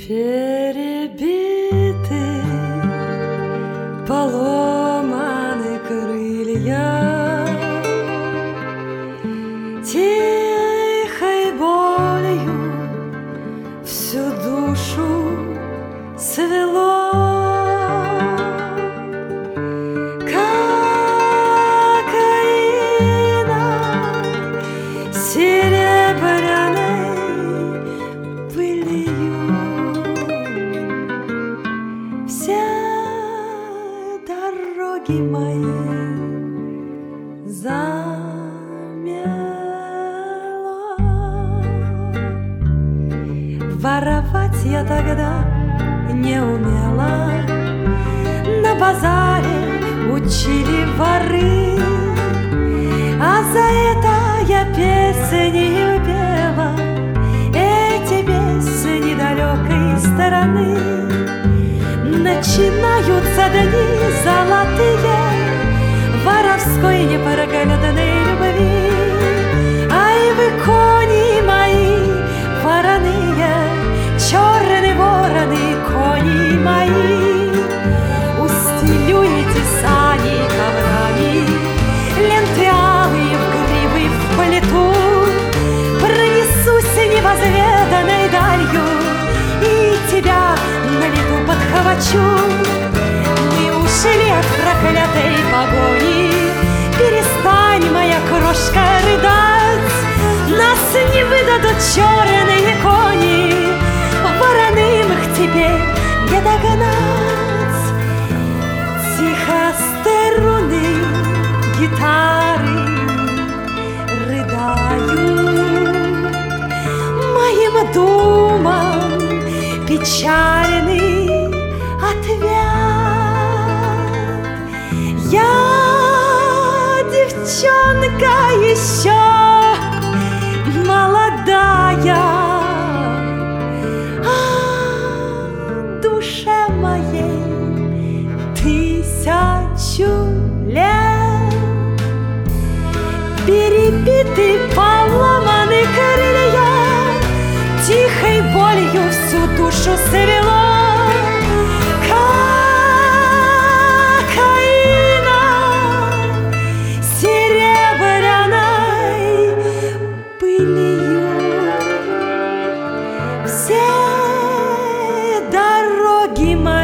Перебиты, поломаны крылья, тихой болью всю душу свело. Кокаина серебряной пылью все дороги мои замело. Воровать я тогда не умела, на базаре учили воры, а за это я песни пела, эти песни далекой стороны. Начинаются дни золотые воровской непрогаданной любви. Ай, вы, кони мои вороные, черные вороны, кони мои, устелюете сани коврами, ленты алые в гривы в палиту. Пронесусь невозведанной далью и тебя на лету подхвачу. Мы ушли от проклятой погони, перестань, моя крошка, рыдать. Нас не выдадут черные кони, вороным их теперь не догнать. Тихо струны гитары рыдают моим думам печальный ответ. Я девчонка еще молодая, а душе моей 1000 лет. Перебиты, поломаны крылья, тихой болью всю душу свело. Кокаина серебряной пылью все дороги мои